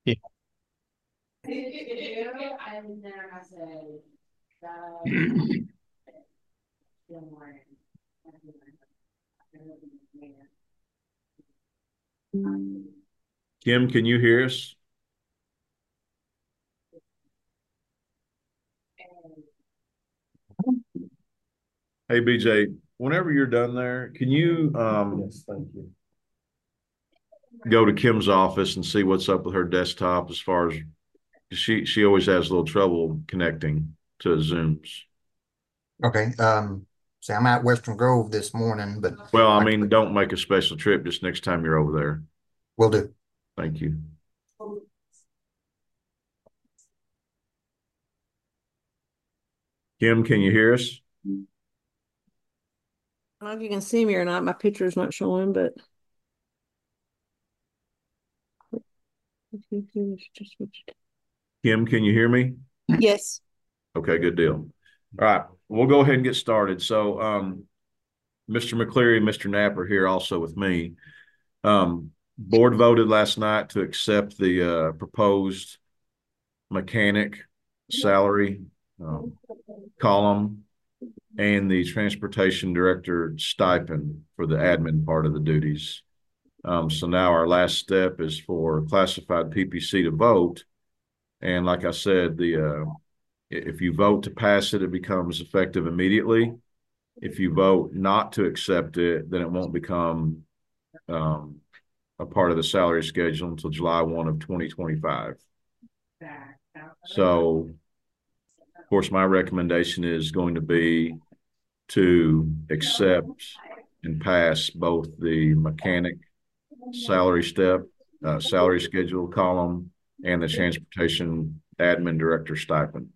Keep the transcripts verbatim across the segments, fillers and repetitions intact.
Yeah. Kim, can you hear us? Hey, B J, whenever you're done there, can you um, Yes, thank you. go to Kim's office and see what's up with her desktop as far as she she always has a little trouble connecting to Zooms. Okay. Um, see, I'm at Western Grove this morning, but Well, I I mean, don't make a special trip just next time you're over there. will do. Thank you. Kim, can you hear us? I don't know if you can see me or not. My picture's not showing, but Kim, can you hear me? yes. Okay, good deal. All right, we'll go ahead and get started. So, um, Mister McCleary and Mister Knapp are here also with me. Um, board voted last night to accept the uh, proposed mechanic salary um, column and the transportation director stipend for the admin part of the duties. Um, so now our last step is for classified P P C to vote. And like I said, the uh, if you vote to pass it, it becomes effective immediately. If you vote not to accept it, then it won't become um, a part of the salary schedule until July first of twenty twenty-five. So, of course, my recommendation is going to be to accept and pass both the mechanic salary step, uh, salary schedule column, and the transportation admin director stipend.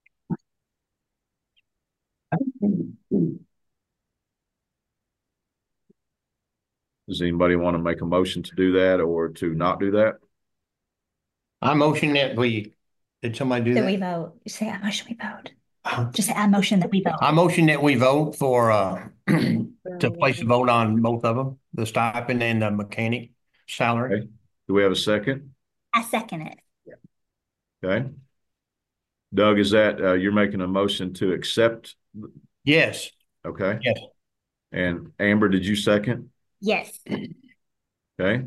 Does anybody want to make a motion to do that or to not do that? I motion that we, did somebody do That we that? vote. Just say I motion we vote. Uh, Just say I motion that we vote. I motion that we vote for, uh, to place a vote on both of them, the stipend and the mechanic salary. Okay. Do we have a second? I second it. Okay. Doug, is that uh, you're making a motion to accept? Yes, Okay. yes. And Amber, did you second? Yes. Okay.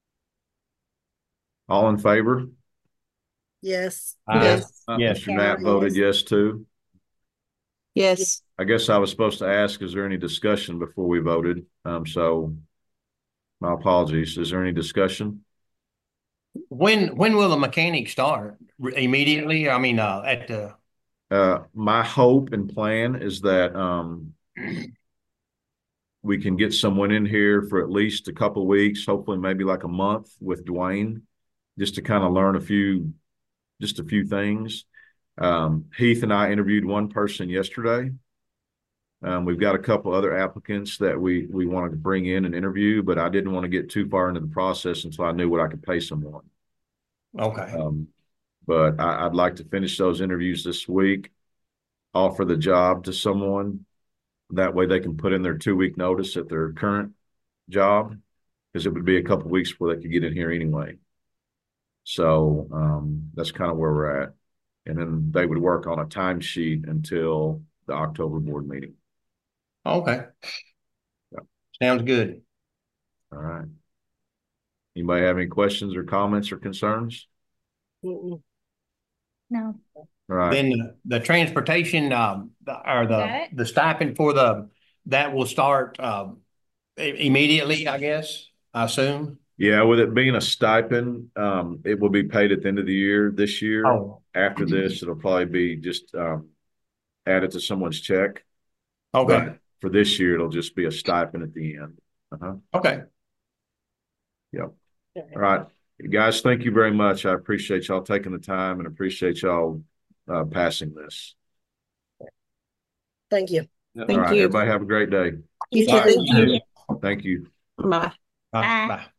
All in favor? Yes. Uh, Yes. Uh, yes. Mister Knapp voted yes too. Yes. I guess I was supposed to ask, is there any discussion before we voted? Um, so my apologies. Is there any discussion? When, when will the mechanic start? Immediately? I mean, uh, at the, Uh, my hope and plan is that um, we can get someone in here for at least a couple of weeks, hopefully maybe like a month with Dwayne, just to kind of learn a few, just a few things. Um, Heath and I interviewed one person yesterday. Um, we've got a couple other applicants that we we wanted to bring in and interview, but I didn't want to get too far into the process until I knew what I could pay someone. okay. Um, but I, I'd like to finish those interviews this week, offer the job to someone. That way they can put in their two week notice at their current job because it would be a couple of weeks before they could get in here anyway. So um, that's kind of where we're at. And then they would work on a timesheet until the October board meeting. Okay. Yeah. Sounds good. All right. Anybody have any questions or comments or concerns? Mm-mm. No. All right. Then the, the transportation, um, the, or Got the, it? the stipend for the, that will start, um, i- immediately, I guess, I assume. Yeah, with it being a stipend, um, it will be paid at the end of the year. This year, Oh, after this, it'll probably be just um, added to someone's check. okay, But for this year, it'll just be a stipend at the end. Uh-huh. okay. Yep. All right. Guys, thank you very much. I appreciate y'all taking the time and appreciate y'all uh, passing this. Thank you. All Thank right. you. Everybody have a great day. You You too. All right. too. Thank you. Thank you. Bye. Bye, Bye. bye.